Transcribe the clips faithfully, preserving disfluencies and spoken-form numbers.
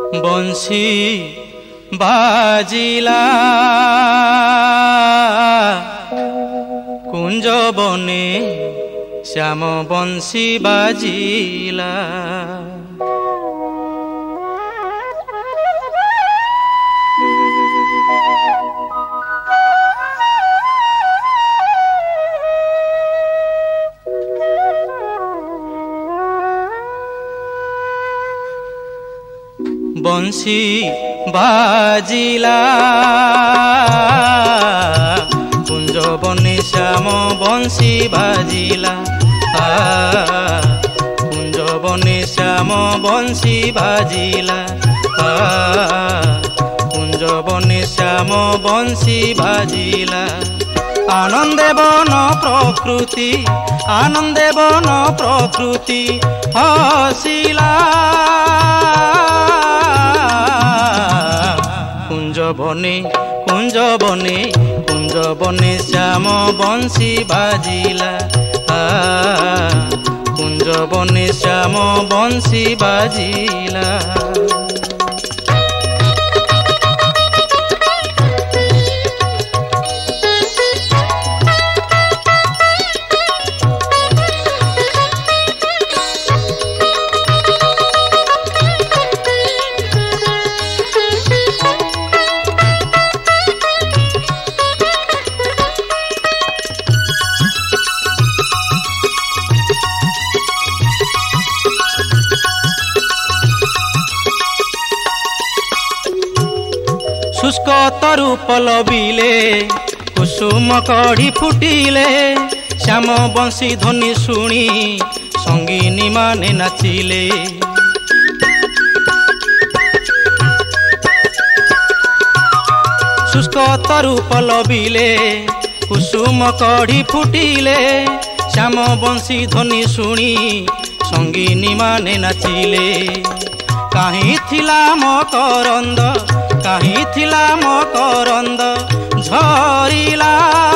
बंशी बाजिला कुंज बने श्याम बंशी बाजिला। बंशी बाजिला कुंज बने श्याम बंशी बाजिला। कुंज बने श्याम बंशी बाजिला। कुंज बने श्याम बंशी बाजिला। आनंदे बन प्रकृति आनंदे बन प्रकृति हसिला। कुंज बने कुंज बने कुंज बने श्याम बंशी बाजिला। कुंज बने श्याम बंशी बाजिला। शुष्क तरु पलबिले कुसुम कढ़ी फुटिले। श्याम बंशी ध्वनि शुणी संगीनी माने नाचिले। शुष्क तरु पलबिले कुसुम कढ़ी फुटिले। श्याम बंशी ध्वनि शुणी संगीनी माने नाचिले। काहीं थिला मकरंद काहीं थिला मकरंद झरिला।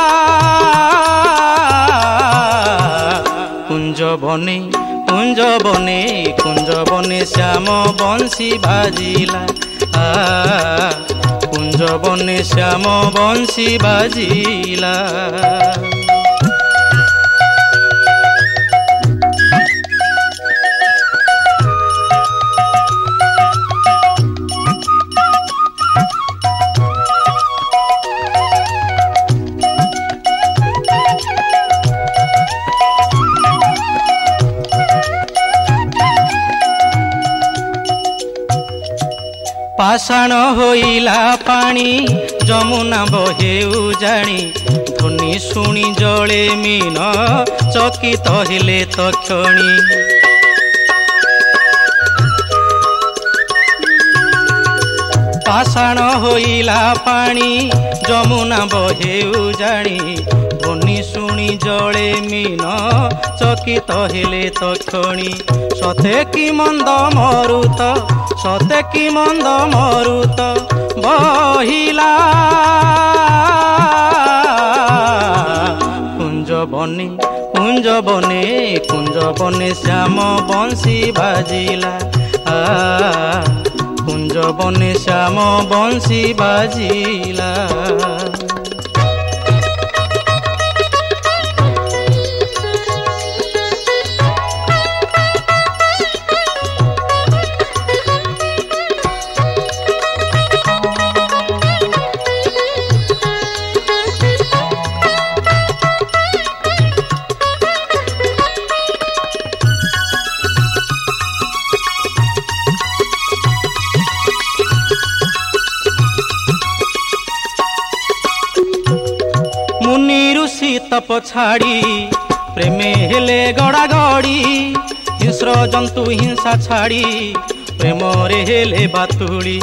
कुंज बने कुंज बने कुंज बने श्याम बंशी बाजिला। कुंज बने श्याम बंशी बाजिला। पाषाण होइला पानी जमुना बहे उजाणी। ध्वनि शुणी जले मीन चकित हेले तक्षणी। पाषाण होइला पानी जमुना बहे उजाणी। ध्वनि शुणी जले मीन चकित हेले तक्षणी। सते कि मंद मरुत सते कि मंद मरुत बहिला। कुंज बने कुंज बने कुंज बने श्याम बंशी बाजिला। कुंज बने श्याम बंशी बाजिला। मुनि ऋषि तप छाड़ी प्रेमे हेले गड़ा गड़ी। हिंस्र जंतु हिंसा छाड़ी प्रेम रे हेले बातुड़ी।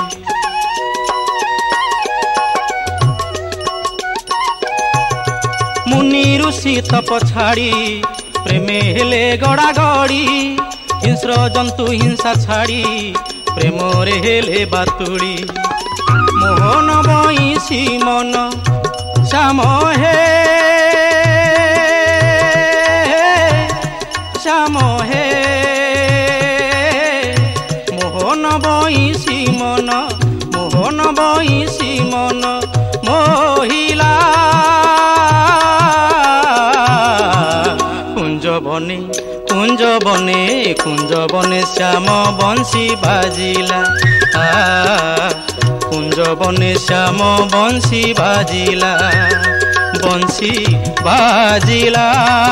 मुनि ऋषि तप छाड़ी प्रेमे हेले गड़ा गड़ी। हिंस्र जंतु हिंसा छाड़ी प्रेम रे हेले बातुड़ी। मोहन बंशी मन श्याम हे श्याम हे मोहन बंशी मन कुंज बने कुंज बने श्याम बंशी बाजिला आ कुंज बने श्याम बंशी बाजिला बंशी बाजिला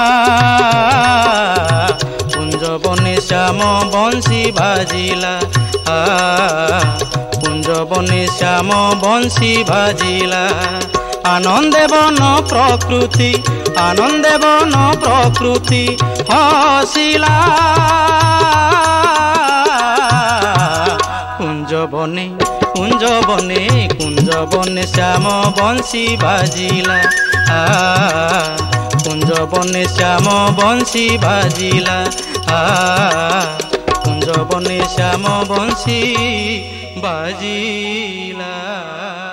कुंज बने श्याम बंशी बाजिला आ कुंज बने श्याम बंशी बाजिला आनंदे बन प्रकृति आनंदे बन प्रकृति हसिला कुंज बने कुंज बने कुंज बने श्याम बंशी बाजिला आ कुंज बने श्याम बंशी बाजिला आ कुंज बने श्याम बंशी बाजिला।